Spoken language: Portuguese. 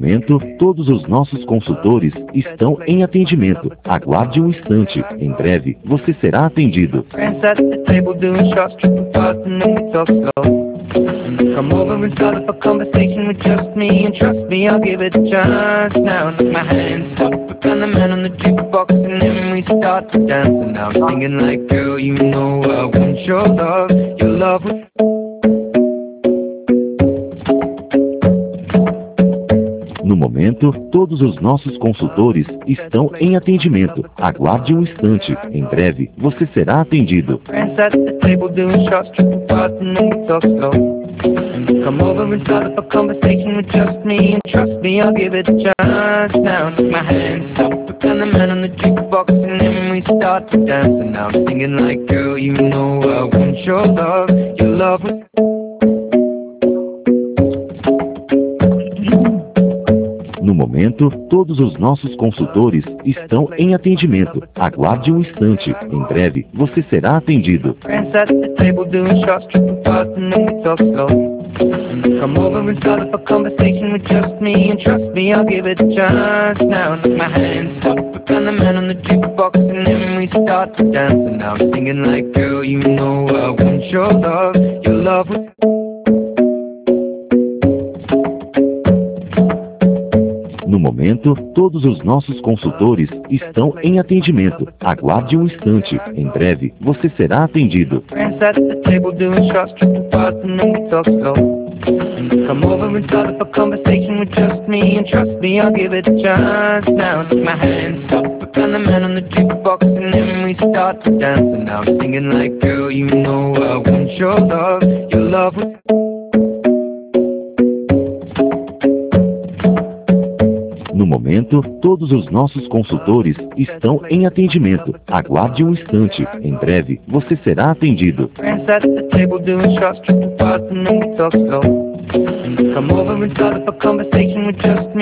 momento, todos os nossos consultores estão em atendimento. Aguarde um instante. Em breve, você será atendido. Come over and start up a conversation with just me, and trust me, I'll give it a chance. Now take my hand, stop, and the man on the jukebox, and then we start to dance. And now I'm singing like, girl, you know I want your love, your love. No momento, todos os nossos consultores estão em atendimento. Aguarde um instante. Em breve, você será atendido. Come over and start up a conversation with just me, and trust me, I'll give it a chance. Now take my hand, stop, and the man on the jukebox, and then we start to dance. And now I'm singing like, girl, you know I want your love, your love. No momento, todos os nossos consultores estão em atendimento. Aguarde um instante. Em breve, você será atendido. Come over and start up a conversation with just me, and trust me, I'll give it a chance. Now take my hand, stop, and the man on the jukebox, and then we start to dance. And now I'm singing like, girl, you know I want your love, your love. No momento, todos os nossos consultores estão em atendimento. Aguarde um instante. Em breve, você será atendido. Come over and start up a conversation with just me, and trust me, I'll give it a chance. Now take my hand, stop, and the man on the jukebox, and then we start to dance. And now I'm singing like, girl, you know I want your love, your love. No momento, todos os nossos consultores estão em atendimento. Aguarde um instante. Em breve, você será atendido. Come over and start up a conversation with just me.